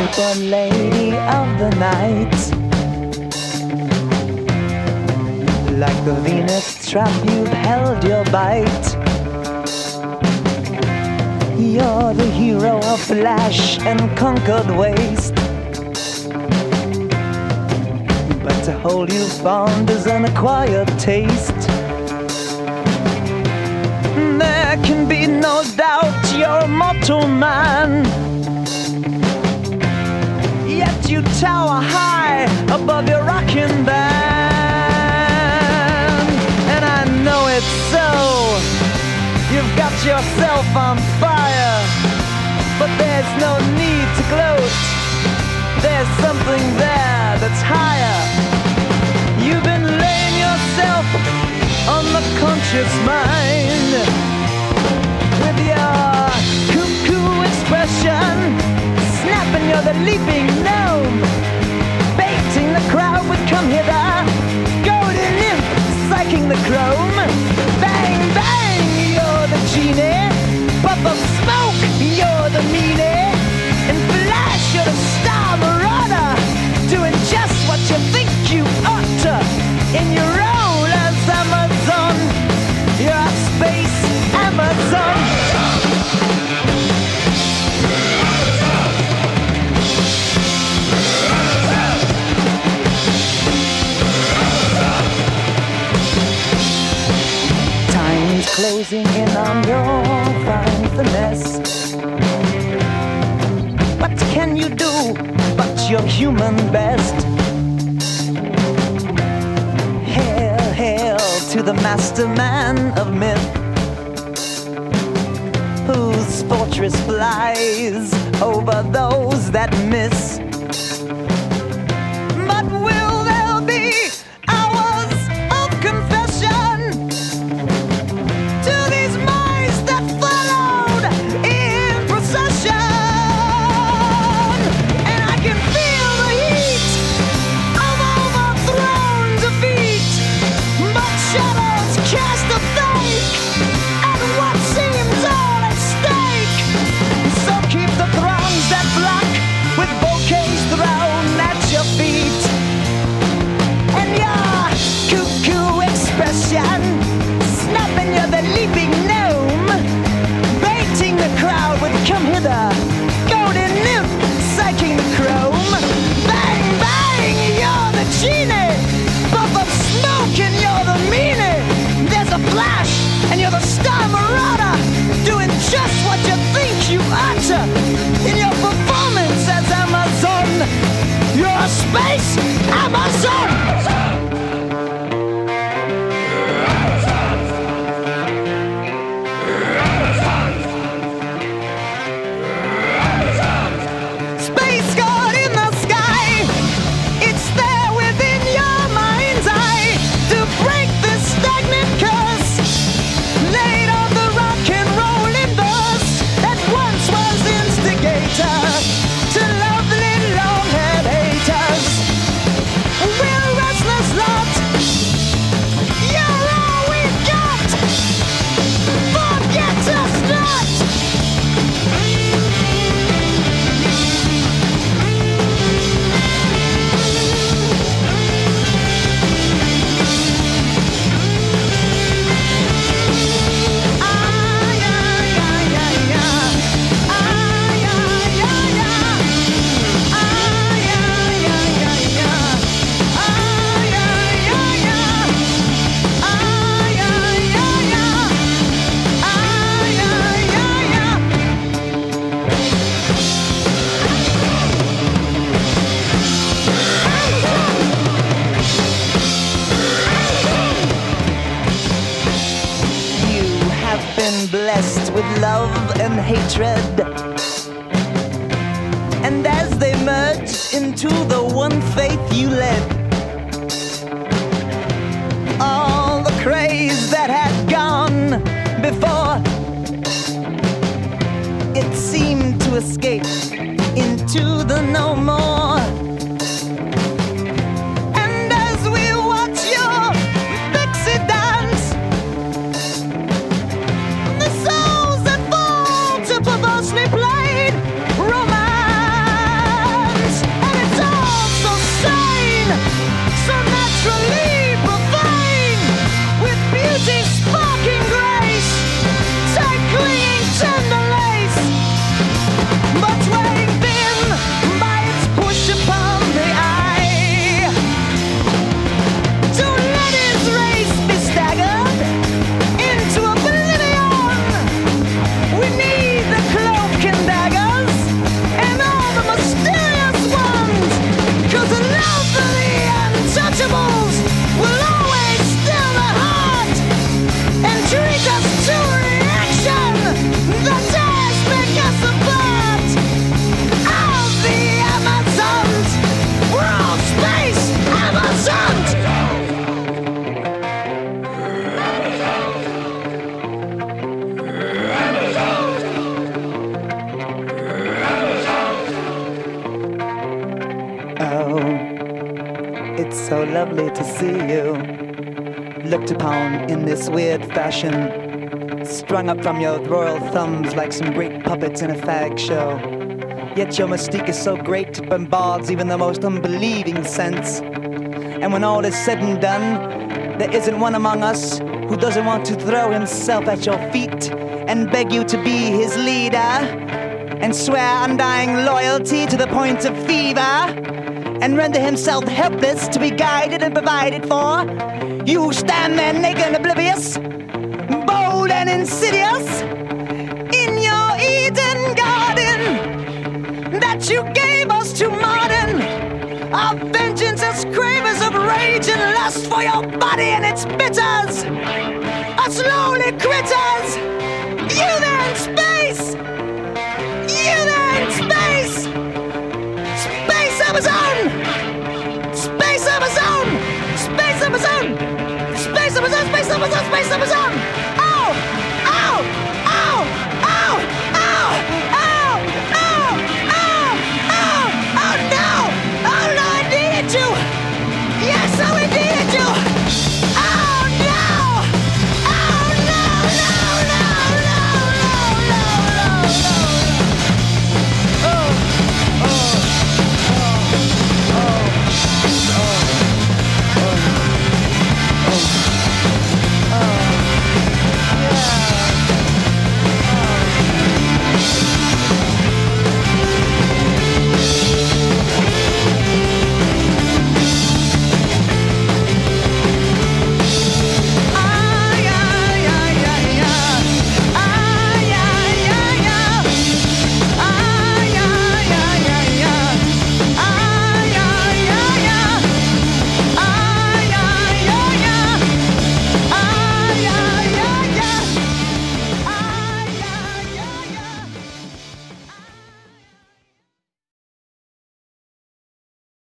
super lady of the night. Like the Venus trap, you've held your bite. You're the hero of flash and conquered waste. But to hold you fond is an acquired taste. There can be no doubt you're a mortal man, yet you tower high above your rocking band. And I know it's so. You've got yourself on fire, but there's no need to gloat. There's something there that's higher. You've been laying yourself on the conscious mind with your cuckoo expression, snapping you're the leaping gnome, baiting the crowd with come hither, golden nymph, psyching the chrome. Bang, bang, you're the genie, puff of smoke, you're the meanie, and flash, you're the star marauder, doing just what you think you ought to, in your role as Amazon. You're a space Amazon. Time's closing in on your fine finesse. What can you do but your human best? Hail, hail to the master man of myth, whose fortress flies over those that miss. But will there be hours of confession to these mice that followed in procession? And I can feel the heat of overthrown defeat, but shadows cast a fake at what seems all at stake. So keep the throngs that flock with bouquets thrown at your feet, and your cuckoo expression, snapping you're the leaping gnome, baiting the crowd with come hither, golden nymph, psyching the chrome. Bang, bang, you're the genie, puff of smoke and you're the meanie. There's a flash and you're the star marauder, doing just what you think you ought to, in your performance as Amazon. You're a space Amazon. Space God in the sky, it's there within your mind's eye to break this stagnant curse laid on the rock and rolling bus that once was instigator to lovely long-haired haters. We're restless lot, you're all we've got, forget us not. You have been blessed with love and hatred, and as they merged into the one faith you led, all the craze that had gone before, it seemed to escape into the no more. And as we watch your pixie dance, the souls that fall to perversely played romance so lovely to see you. Looked upon in this weird fashion, strung up from your royal thumbs like some great puppets in a fag show. Yet your mystique is so great it bombards even the most unbelieving sense. And when all is said and done, there isn't one among us who doesn't want to throw himself at your feet and beg you to be his leader and swear undying loyalty to the point of fever and render himself helpless to be guided and provided for. You who stand there naked and oblivious, bold and insidious, in your Eden garden that you gave us to modern, our vengeance as cravers of rage and lust for your body and its bitters, us lowly critters. You there in space, you there in space, space of his own, space of his own, space of his own, space of his own, space of his own, space of his own.